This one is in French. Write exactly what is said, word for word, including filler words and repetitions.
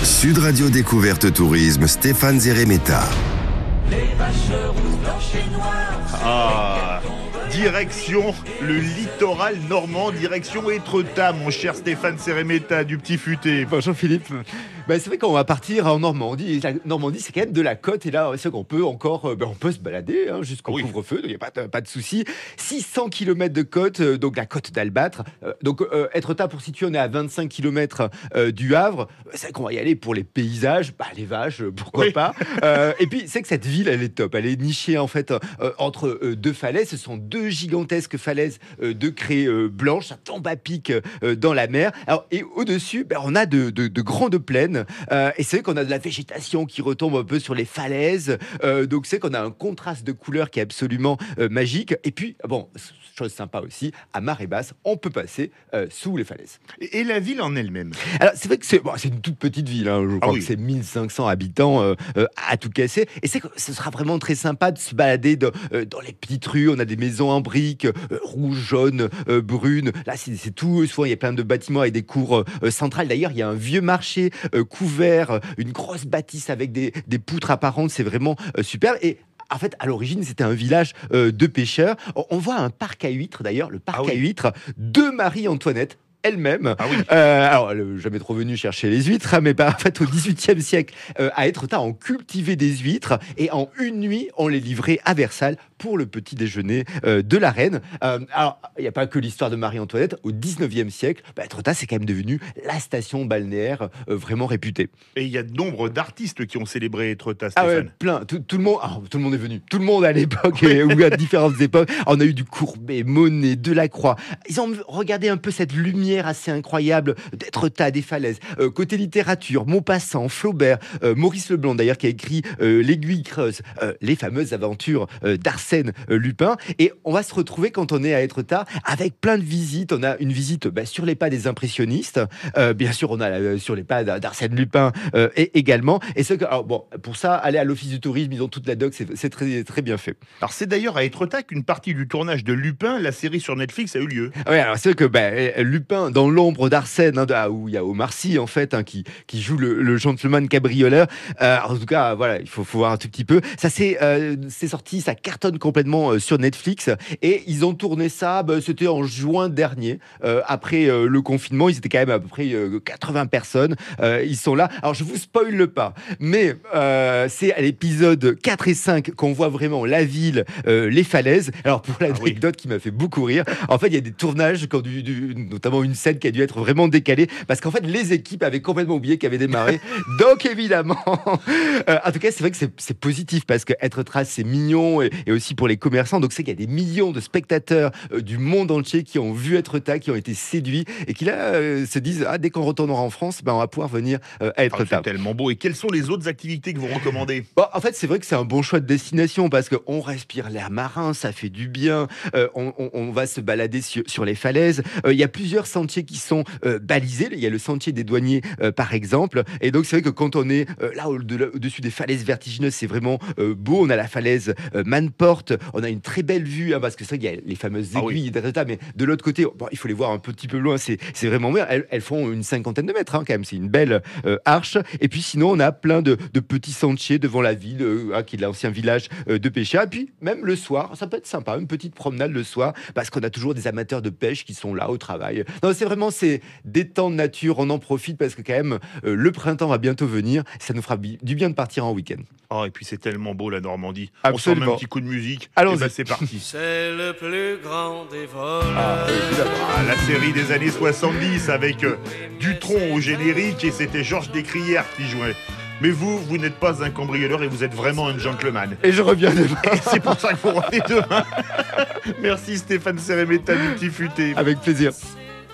Sud Radio Découverte Tourisme, Stéphane Zeremeta. Les vaches rousses, blanches et noires. Ah, direction le littoral normand, direction Étretat, mon cher Stéphane Zeremeta du Petit Futé. Bonjour Philippe. Ben, c'est vrai qu'on va partir en Normandie. La Normandie, c'est quand même de la côte. Et là, c'est qu'on peut encore, ben, on peut se balader hein, jusqu'au Oui. couvre-feu. Il n'y a pas de, pas de souci. six cents kilomètres de côte, euh, donc la côte d'Albâtre. Euh, donc, euh, Étretat, pour situer, on est à vingt-cinq kilomètres euh, du Havre. C'est vrai qu'on va y aller pour les paysages, bah, les vaches, euh, pourquoi Oui. pas. Euh, et puis, c'est que cette ville, elle est top. Elle est nichée, en fait, euh, entre euh, deux falaises. Ce sont deux gigantesques falaises euh, de craie euh, blanche. Ça tombe à pic euh, dans la mer. Alors, et au-dessus, ben, on a de, de, de grandes plaines. Euh, et c'est vrai qu'on a de la végétation qui retombe un peu sur les falaises. Euh, donc, c'est qu'on a un contraste de couleurs qui est absolument euh, magique. Et puis, bon, chose sympa aussi, à marée basse, on peut passer euh, sous les falaises. Et, et la ville en elle-même. Alors, c'est vrai que c'est bon, c'est une toute petite ville. Hein, je Ah crois oui. que c'est mille cinq cents habitants euh, euh, à tout casser. Et c'est que ce sera vraiment très sympa de se balader dans, euh, dans les petites rues. On a des maisons en briques, euh, rouges, jaunes, euh, brunes. Là, c'est, c'est tout. Souvent, il y a plein de bâtiments avec des cours euh, centrales. D'ailleurs, il y a un vieux marché euh, couvert, euh, une grosse bâtisse avec des, des poutres apparentes. C'est vraiment euh, super. Et en fait, à l'origine, c'était un village euh, de pêcheurs. On on voit un parc à huîtres, d'ailleurs, le parc Ah oui. à huîtres de Marie-Antoinette elle-même. Ah oui. Euh, alors, elle n'est jamais trop venue chercher les huîtres, hein, mais bah, en fait, au dix-huitième siècle, euh, à Étretat, on cultivait des huîtres et en une nuit, on les livrait à Versailles pour le petit déjeuner euh, de la reine. Euh, alors, il n'y a pas que l'histoire de Marie-Antoinette. Au dix-neuvième siècle, bah, Étretat, c'est quand même devenu la station balnéaire euh, vraiment réputée. Et il y a de nombre d'artistes qui ont célébré Étretat, Ah ouais, Stéphane. plein. Tout, tout le monde, ah, tout le monde est venu. Tout le monde à l'époque et, ou à différentes époques. On a eu du Courbet, Monet, Delacroix. Ils ont regardé un peu cette lumière assez incroyable d'Étretat, des falaises. Euh, côté littérature, Maupassant, Flaubert, euh, Maurice Leblanc d'ailleurs qui a écrit euh, L'Aiguille creuse, euh, les fameuses aventures euh, d'Arsène euh, Lupin. Et on va se retrouver quand on est à Étretat avec plein de visites. On a une visite bah, sur les pas des impressionnistes. Euh, bien sûr, on a euh, sur les pas d'Arsène Lupin euh, et également. Et ce que, alors bon, pour ça, aller à l'office du tourisme, ils ont toute la doc, c'est, c'est très très bien fait. Alors c'est d'ailleurs à Étretat qu'une partie du tournage de Lupin, la série sur Netflix, a eu lieu. Oui, alors c'est vrai que bah, Lupin, dans l'ombre d'Arsène, hein, de- ah, où il y a Omar Sy en fait, hein, qui, qui joue le, le gentleman cabrioleur. Euh, en tout cas, voilà, il faut, faut voir un tout petit peu. Ça c'est, euh, c'est sorti, ça cartonne complètement euh, sur Netflix et ils ont tourné ça. Bah, c'était en juin dernier, euh, après euh, le confinement. Ils étaient quand même à peu près euh, quatre-vingts personnes. Euh, ils sont là. Alors je vous spoile pas, mais euh, c'est à l'épisode quatre et cinq qu'on voit vraiment la ville, euh, les falaises. Alors pour l'anecdote qui m'a fait beaucoup rire, en fait il y a des tournages, quand du, du- notamment une scène qui a dû être vraiment décalée, parce qu'en fait les équipes avaient complètement oublié qu'elle avait démarré. Donc évidemment, euh, en tout cas c'est vrai que c'est, c'est positif, parce que Étretat c'est mignon et, et aussi pour les commerçants. Donc c'est qu'il y a des millions de spectateurs euh, du monde entier qui ont vu Étretat, qui ont été séduits et qui là euh, se disent ah, dès qu'on retournera en France, ben, on va pouvoir venir euh, à Ah, Étretat. c'est tellement beau. Et quelles sont les autres activités que vous recommandez? Bon, en fait, c'est vrai que c'est un bon choix de destination, parce qu'on respire l'air marin, ça fait du bien. Euh, on, on- on va se balader sur, sur les falaises. Euh, Il y a plusieurs sentiers qui sont euh, balisés. Il y a le sentier des douaniers, euh, par exemple. Et donc, c'est vrai que quand on est euh, là au- de- au-dessus des falaises vertigineuses, c'est vraiment euh, beau. On a la falaise euh, Manporte. On a une très belle vue, hein, parce que c'est vrai qu'il y a les fameuses Ah oui. aiguilles d'Étretat, mais de l'autre côté, bon, il faut les voir un petit peu loin. C'est, c'est vraiment bien. Elles, elles font une cinquantaine de mètres, hein, quand même. C'est une belle euh, arche. Et puis, sinon, on a plein de, de petits sentiers devant la ville, euh, hein, qui est l'ancien village euh, de pêcheurs. Et puis, même le soir, ça peut être sympa, une petite promenade le soir, parce qu'on a toujours des amateurs de pêche qui sont là au travail. Non, c'est vraiment, c'est des temps de nature, on en profite, parce que quand même, euh, le printemps va bientôt venir. Ça nous fera bi- du bien de partir en week-end. Oh, et puis c'est tellement beau la Normandie. On sent Absolument. même un petit coup de musique. Allons-y. Et ben, c'est parti. C'est le plus grand des voleurs. Ah, évidemment. Ah, la série des années soixante-dix avec euh, Dutronc au générique, et c'était Georges Descrières qui jouait. Mais vous, vous n'êtes pas un cambrioleur et vous êtes vraiment un gentleman. Et je reviens demain. Et c'est pour ça que vous revenez demain. Merci Stéphane Zeremeta du Petit Futé. Avec plaisir.